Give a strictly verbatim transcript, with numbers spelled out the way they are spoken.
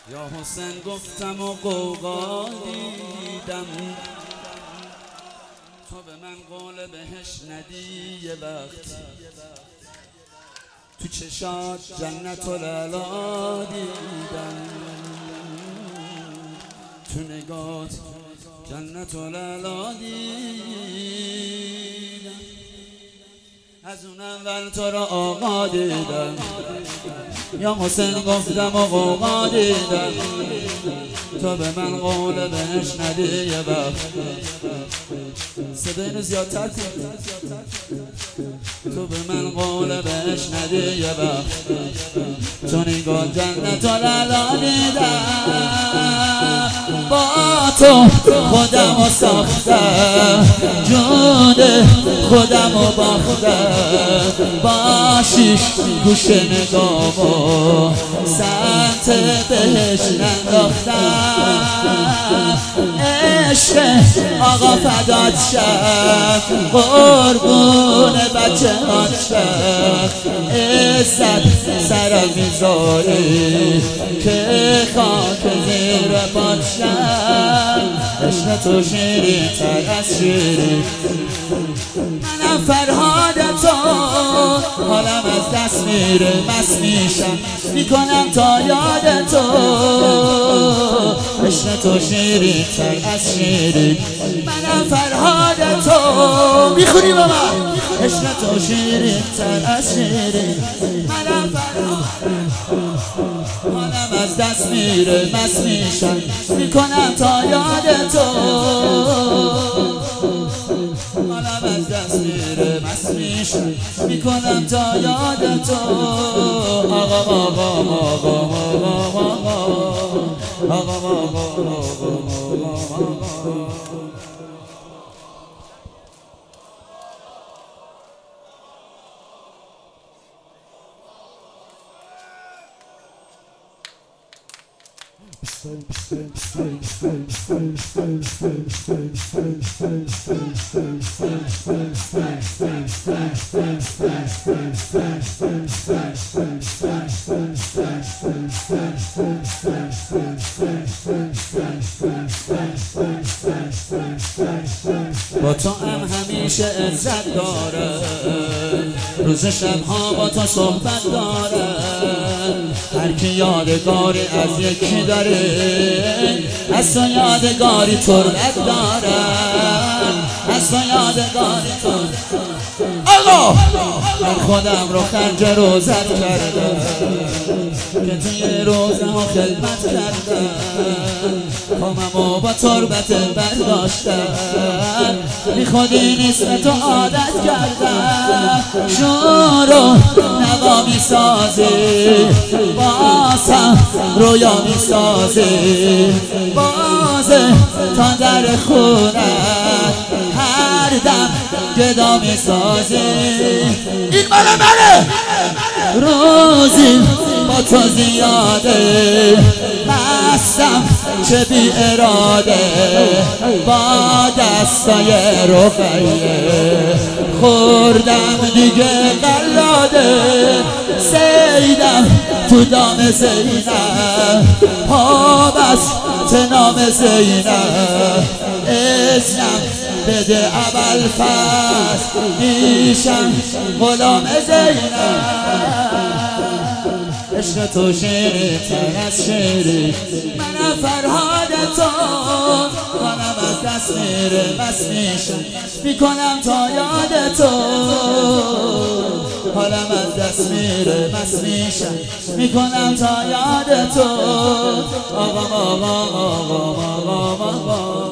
یا حسین گفتم و قوقا دیدم، تو به من قول بهش ندی. یه وقت تو چشات جنت و لعلا دیدم، تو نگات جنت و لعلا دیدم. از اون اول تو را آقا دیدم، یا حسین گفتم و قوقا دیدم، تو به من قول بهش ندی. یه وقت صدای اینو زیادتر کن، تو به من قول بهش ندی. یه وقت تو نگاه جنت و لعلا دیدم، با تو خودم و ساختم، جون خودم و باختم، با شیش گوش نگامو سمت بهش ننداختم. عشق آقا فدات شد، قربون بچه هات شد، عزت سرم میذاری که خاک زیر پات شد. عشق تو شیرین تر از شیرین، منم فرهاد تو، حالم از دست میره، مست میشم میکنم تا یاد تو. عشق تو شیرین تر از شیرین، منم فرهاد تو. میخونی با من؟ عشق تو شیرین تر از شیرین، منم فرهاد، حالم از دست میره، مست میشم میکنم تا یاد تو. حالم از دست میره، مست میشم میکنم تا یاد تو. آقا آقا آقا آقا آقا آقا با تو هم همیشه عزت داره، روز شبها با تو صحبت داره. هر کی یادگاری از یکی داره، از تو یادگاری تربت داره، از تو یادگاری تربت. آقا من خودم رو خرج روزت کردم، که توی روزه ها خدمت کردم، پاممو با تربت برداشتم، بی خودی نیست به تو عادت کردم. شور و نوا می سازی، بازم رویا می سازی، بازه تا در خونت هر دم گدا می سازی. این ماله منه، روزی با تو زیاده، مستم چه بی اراده، با دستای رقیه خوردم دیگه قلاده. سیدم تو دام زینب، پا بس تنام زینب، اسمم بده ابوالفضل، میشم غلام زینب. عشق تو شیرین تر از شیرین، منم فرهاد تو، حالم از دست میره، مست میشم میکنم تا یاد تو. حالم از دست میره، مست میشم میکنم تا یاد تو. آقا آقا آقا آقا آقا